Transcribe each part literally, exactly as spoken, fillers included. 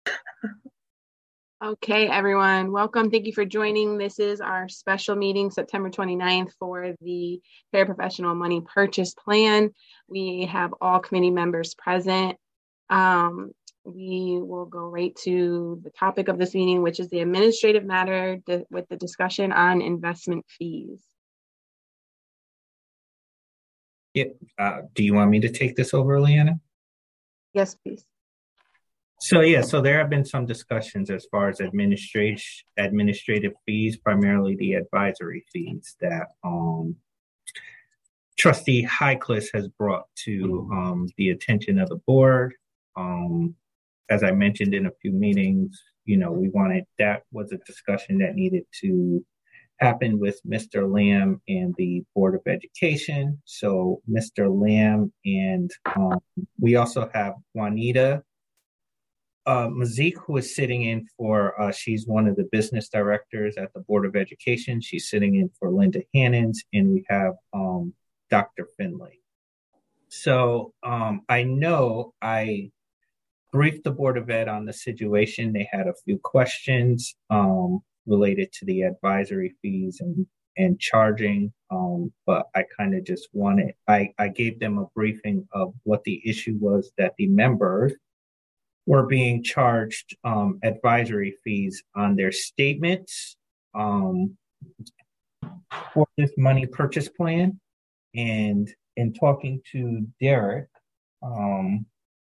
Okay, everyone, welcome. Thank you for joining. This is our special meeting, September twenty-ninth, for the Paraprofessional Money Purchase Plan. We have all committee members present. Um, we will go right to the topic of this meeting, which is the administrative matter di- with the discussion on investment fees. Yeah. Uh, do you want me to take this over, Leanna? Yes, please. So yeah, so there have been some discussions as far as administration administrative fees, primarily the advisory fees that um, Trustee Highcliffe has brought to um, the attention of the board. Um, as I mentioned in a few meetings, you know, we wanted that was a discussion that needed to happen with Mister Lamb and the Board of Education. So Mister Lamb and um, we also have Juanita Uh, Mazik, who is sitting in for, uh, she's one of the business directors at the Board of Education. She's sitting in for Linda Hannons, and we have um, Doctor Finley. So um, I know I briefed the Board of Ed on the situation. They had a few questions um, related to the advisory fees and, and charging, um, but I kind of just wanted, I, I gave them a briefing of what the issue was that the members were being charged um, advisory fees on their statements um, for this money purchase plan. And in talking to Derek, um,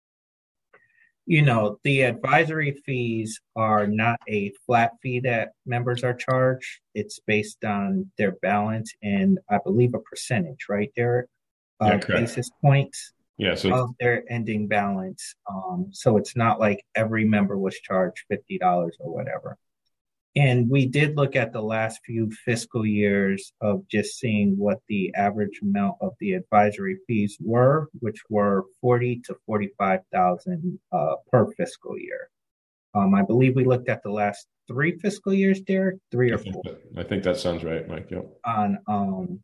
you know, the advisory fees are not a flat fee that members are charged. It's based on their balance and I believe a percentage, right, Derek? Yeah, uh, correct. Basis points. Yeah, so Of their ending balance. Um, so it's not like every member was charged fifty dollars or whatever. And we did look at the last few fiscal years of just seeing what the average amount of the advisory fees were, which were forty to forty-five thousand uh, per fiscal year. Um, I believe we looked at the last three fiscal years, Derek, three or I think four, that, I think that sounds right, Mike. Yep. on um,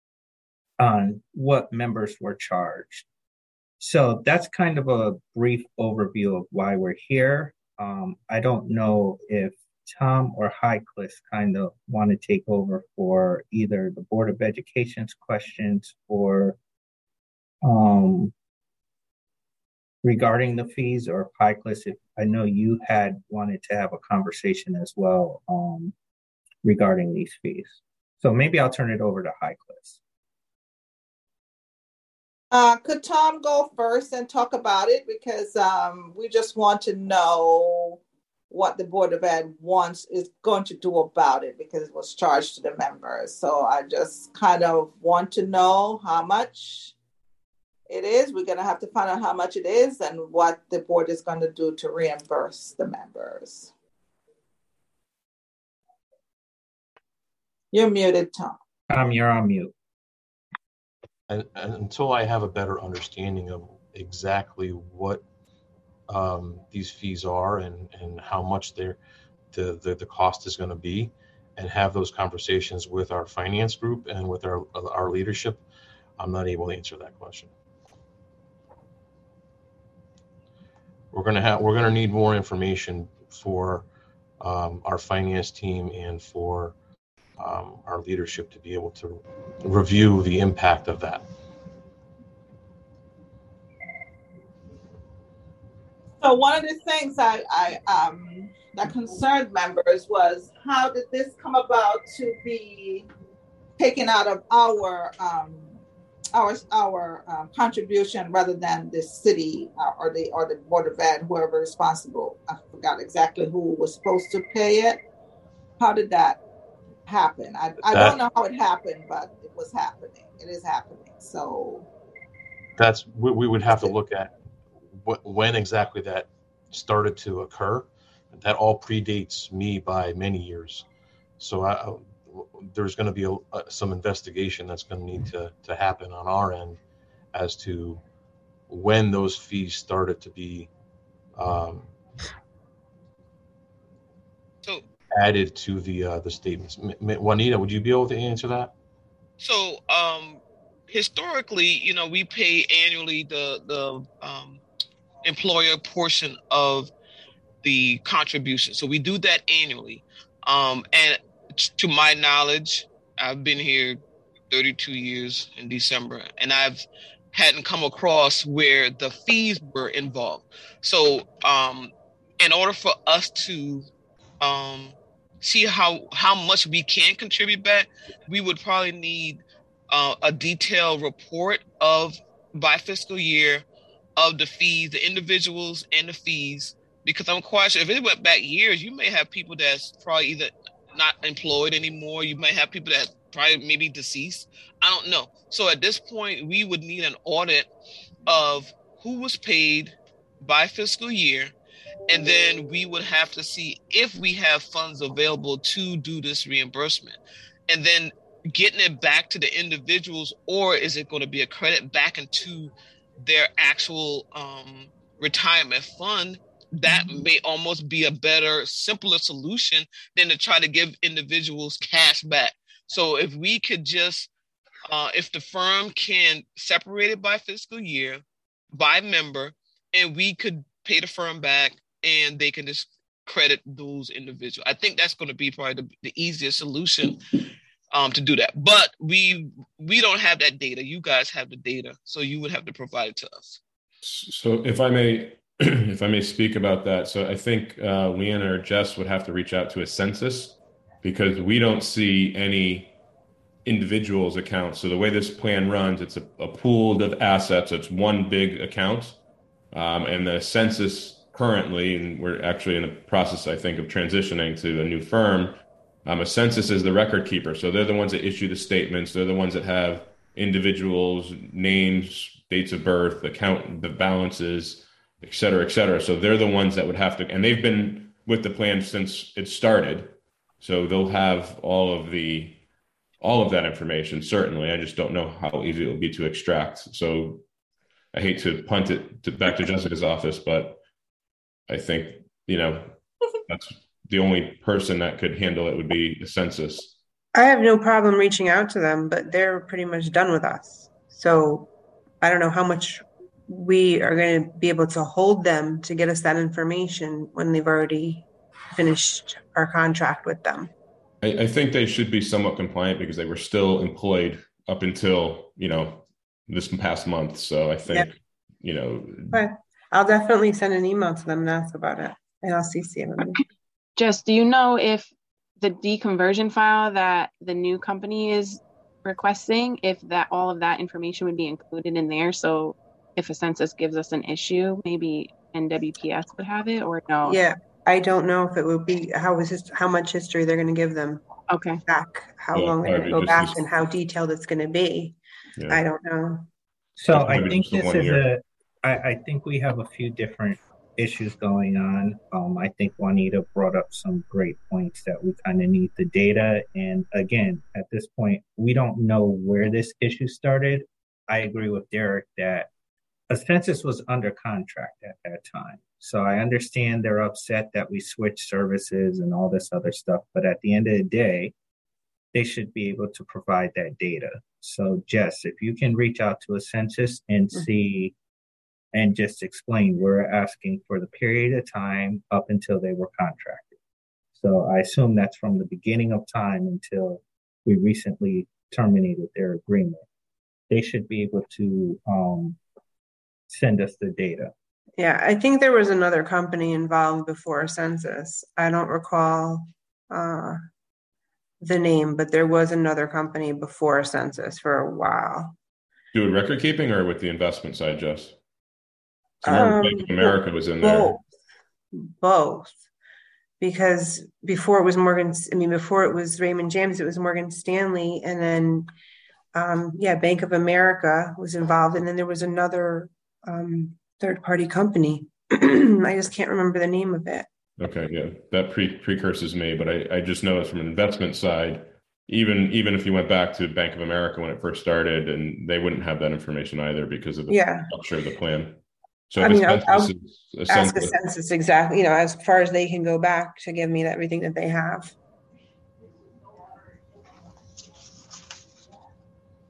on what members were charged. So that's kind of a brief overview of why we're here. Um, I don't know if Tom or Highcliffe kind of want to take over for either the Board of Education's questions or um, regarding the fees, or Highcliffe, if I know you had wanted to have a conversation as well um, regarding these fees. So maybe I'll turn it over to Highcliffe. Uh, could Tom go first and talk about it? Because um, we just want to know what the Board of Ed wants is going to do about it because it was charged to the members. So I just kind of want to know how much it is. We're going to have to find out how much it is and what the board is going to do to reimburse the members. You're muted, Tom. Tom, you're on mute. And, and until I have a better understanding of exactly what um, these fees are and, and how much they're, the, the, the cost is going to be, and have those conversations with our finance group and with our, our leadership, I'm not able to answer that question. We're going to have, we're going to need more information for um, our finance team and for Um, our leadership to be able to review the impact of that. So one of the things I, I um, that concerned members was, how did this come about to be taken out of our um, our our um, contribution rather than the city or, or the or the Board of Ed, whoever responsible? I forgot exactly who was supposed to pay it. How did that happen? I, I That- don't know how it happened, but it was happening. It is happening. So That's we, we would have to look at what, when exactly that started to occur. That all predates me by many years. So I, I, there's going to be a, a, some investigation that's going to need to, to happen on our end as to when those fees started to be um, So, added to the uh, the statements. M- M- Juanita, would you be able to answer that? so um, historically, you know, we pay annually the the um, employer portion of the contribution. So we do that annually. Um, and to my knowledge, I've been here thirty-two years in December, and I've hadn't come across where the fees were involved. So um, in order for us to um, see how, how much we can contribute back, we would probably need uh, a detailed report of by fiscal year of the fees, the individuals and the fees, because I'm quite sure if it went back years, you may have people that's probably either not employed anymore. You might have people that probably maybe deceased. I don't know. So at this point, we would need an audit of who was paid by fiscal year. And then we would have to see if we have funds available to do this reimbursement. And then getting it back to the individuals, or is it going to be a credit back into their actual um, retirement fund? That may almost be a better, simpler solution than to try to give individuals cash back. So if we could just, uh, if the firm can separate it by fiscal year, by member, and we could pay the firm back and they can just credit those individuals. I think that's going to be probably the, the easiest solution um, to do that. But we we don't have that data. You guys have the data, so you would have to provide it to us. So if I may, if I may speak about that. So I think uh, Leanna or Jess would have to reach out to a census, because we don't see any individuals' accounts. So the way this plan runs, it's a, a pool of assets. It's one big account. Um, and the census currently, and we're actually in a process, I think, of transitioning to a new firm, um, a census is the record keeper. So they're the ones that issue the statements. They're the ones that have individuals' names, dates of birth, account, the balances, et cetera, et cetera. So they're the ones that would have to, and they've been with the plan since it started. So they'll have all of the, all of that information, certainly. I just don't know how easy it will be to extract. So I hate to punt it to, back to Jessica's office, but I think, you know, that's the only person that could handle it would be the census. I have no problem reaching out to them, but they're pretty much done with us. So I don't know how much we are going to be able to hold them to get us that information when they've already finished our contract with them. I, I think they should be somewhat compliant because they were still employed up until, you know, this past month. So I think, yep. you know. But I'll definitely send an email to them and ask about it. And I'll C C them. Jess, do you know if the deconversion file that the new company is requesting, if that all of that information would be included in there? So if a census gives us an issue, maybe N W P S would have it, or no? Yeah, I don't know if it would be how is this, how much history they're going to give them. Okay. Back, how yeah, long they're going to go just, back, just, and how detailed it's going to be. Yeah. I don't know. So I think this is year. a. I, I think we have a few different issues going on. Um, I think Juanita brought up some great points that we kind of need the data. And again, at this point, we don't know where this issue started. I agree with Derek that a census was under contract at that time. So I understand they're upset that we switched services and all this other stuff. But at the end of the day, they should be able to provide that data. So Jess, if you can reach out to a census and mm-hmm. see and just explain, we're asking for the period of time up until they were contracted. So I assume that's from the beginning of time until we recently terminated their agreement. They should be able to um, send us the data. Yeah, I think there was another company involved before a census. I don't recall uh, the name, but there was another company before a census for a while. Doing record keeping or with the investment side, Jess? Um, Bank of America was in there. Both. Both. Because before it was Morgan, I mean, before it was Raymond James, it was Morgan Stanley. And then, um, yeah, Bank of America was involved. And then there was another um, third-party company. I just can't remember the name of it. Okay, yeah, that pre- precursors me. But I, I just know it's from an investment side. Even even if you went back to Bank of America when it first started, and they wouldn't have that information either because of the yeah. structure of the plan. So I mean, I'll, I'll a ask a census exactly, you know, as far as they can go back to give me everything that they have.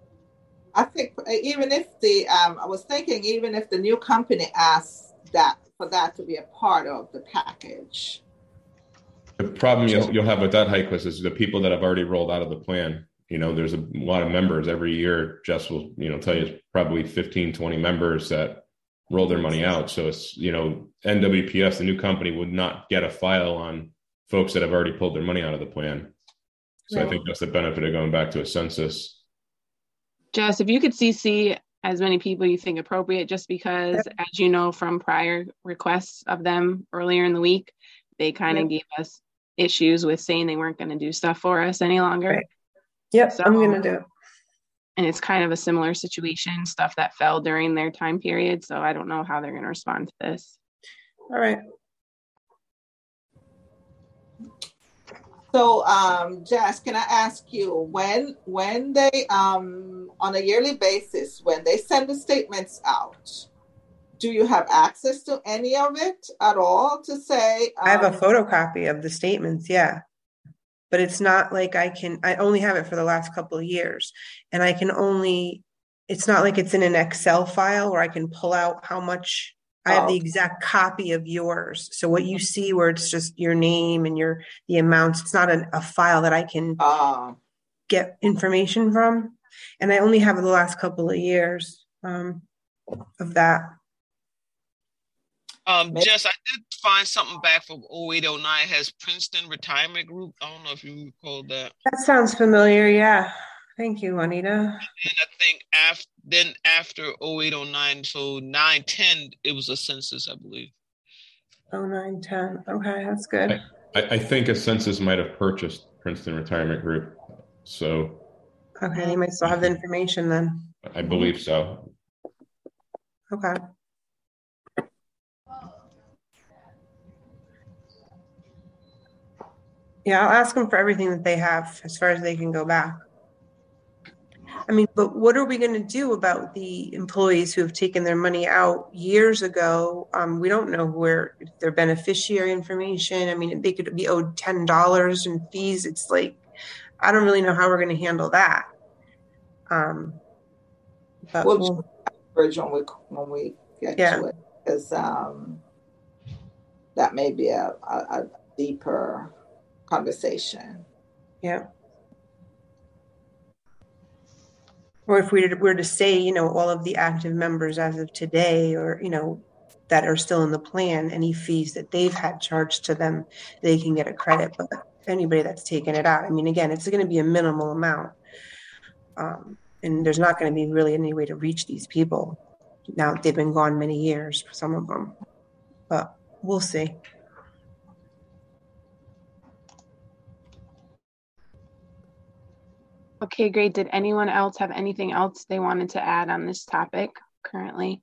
I think even if the, um, I was thinking, even if the new company asks that for that to be a part of the package. The problem you'll, you'll have with that, Heikless, is the people that have already rolled out of the plan. You know, there's a lot of members every year. Jess will, you know, tell you it's probably fifteen, twenty members that roll their money out. So it's, you know, N W P S, the new company, would not get a file on folks that have already pulled their money out of the plan. So right. I think that's the benefit of going back to a census. Jess, if you could C C as many people you think appropriate, just because, yep. as you know, from prior requests of them earlier in the week, they kind of yep. gave us issues with saying they weren't going to do stuff for us any longer. Right. Yep, so, I'm going to do it. And it's kind of a similar situation, stuff that fell during their time period. So I don't know how they're going to respond to this. All right. So, um, Jess, can I ask you, when when they, um, on a yearly basis, when they send the statements out, do you have access to any of it at all to say? Um, I have a photocopy of the statements, yeah. But it's not like I can, I only have it for the last couple of years. And I can only, it's not like it's in an Excel file where I can pull out how much. I have the exact copy of yours. So what you see where it's just your name and your the amounts, it's not an, a file that I can uh, get information from. And I only have the last couple of years um, of that. Um, Jess, I did find something back from oh eight oh nine, has Princeton Retirement Group. I don't know if you recall that. That sounds familiar, yeah. Thank you, Juanita. And I think after then after oh eight oh nine, so nine ten, it was a census, I believe. oh nine ten, okay, that's good. I, I think a census might have purchased Princeton Retirement Group, so. Okay, they might still have the information then. I believe so. Okay. Yeah, I'll ask them for everything that they have as far as they can go back. I mean, but what are we going to do about the employees who have taken their money out years ago? Um, we don't know where their beneficiary information. I mean, they could be owed ten dollars in fees. It's like, I don't really know how we're going to handle that. Um, but we'll, we'll bridge when we when we get yeah. to it, because um, that may be a, a, a deeper conversation. Yeah. Or if we were to say, you know, all of the active members as of today, or, you know, that are still in the plan, any fees that they've had charged to them, they can get a credit. But anybody that's taken it out, I mean, again, it's going to be a minimal amount. Um, and there's not going to be really any way to reach these people. Now, they've been gone many years, some of them. But we'll see. Okay, great. Did anyone else have anything else they wanted to add on this topic currently?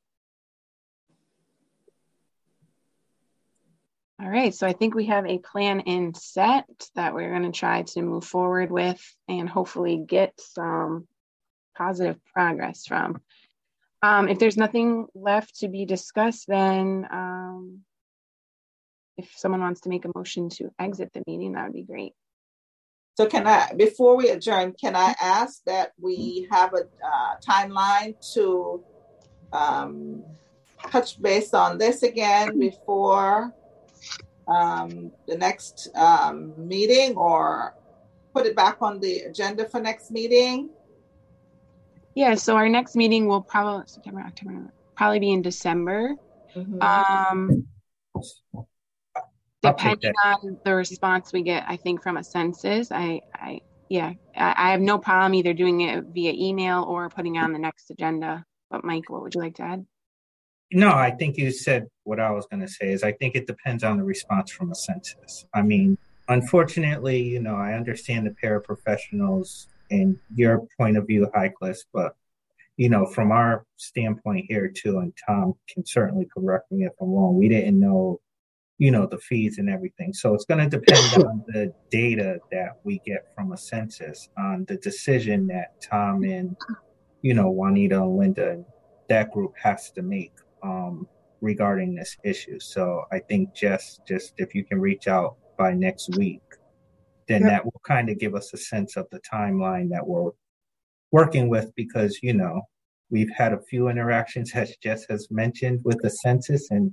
All right, so I think we have a plan in set that we're going to try to move forward with and hopefully get some positive progress from. Um, if there's nothing left to be discussed, then um, if someone wants to make a motion to exit the meeting, that would be great. So can I, before we adjourn, can I ask that we have a uh, timeline to um, touch base on this again before um, the next um, meeting, or put it back on the agenda for next meeting? Yeah, so our next meeting will probably, September, October, November, probably be in December. Mm-hmm. Um, Depending on the response we get, I think, from a census, I, I yeah, I, I have no problem either doing it via email or putting it on the next agenda. But Mike, what would you like to add? No, I think you said what I was going to say is I think it depends on the response from a census. I mean, unfortunately, you know, I understand the paraprofessionals and your point of view, Heikless, but, you know, from our standpoint here too, and Tom can certainly correct me if I'm wrong, we didn't know, you know, the fees and everything. So it's going to depend on the data that we get from a census, on the decision that Tom and, you know, Juanita and Linda and that group has to make um, regarding this issue. So I think just, just if you can reach out by next week, then yep. that will kind of give us a sense of the timeline that we're working with, because, you know, we've had a few interactions, as Jess has mentioned, with the census, and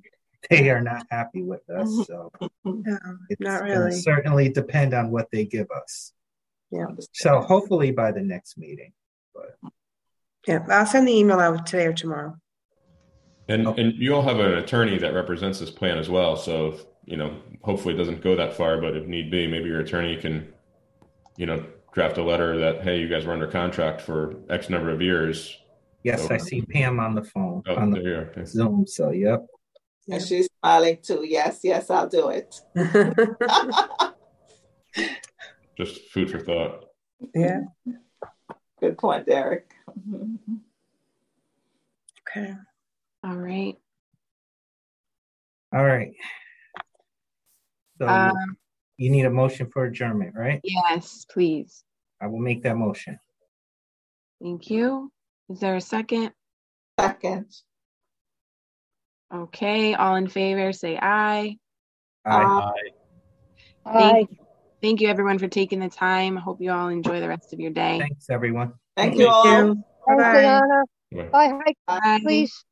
they are not happy with us. So No, it's not going to really. certainly depend on what they give us. Yeah. So hopefully by the next meeting. But Yeah, I'll send the email out today or tomorrow. And Okay. and you all have an attorney that represents this plan as well. So if, you know, hopefully it doesn't go that far, but if need be, maybe your attorney can, you know, draft a letter that, hey, you guys were under contract for X number of years. yes, So- I see Pam on the phone, Oh, on there the you are. Okay. Zoom. So, yep. And she's smiling too. Yes, yes, I'll do it. Just food for thought. Yeah. Good point, Derek. Okay. All right. All right. So Um, you need a motion for adjournment, right? yes, please. I will make that motion. Thank you. Is there a second? Second. Okay, all in favor, say aye. Aye. Uh, Thank, thank you, everyone, for taking the time. I hope you all enjoy the rest of your day. Thanks, everyone. Thank Thank you all. you. Thanks, Bye-bye. Anna. Right. Bye, hi, Bye. please.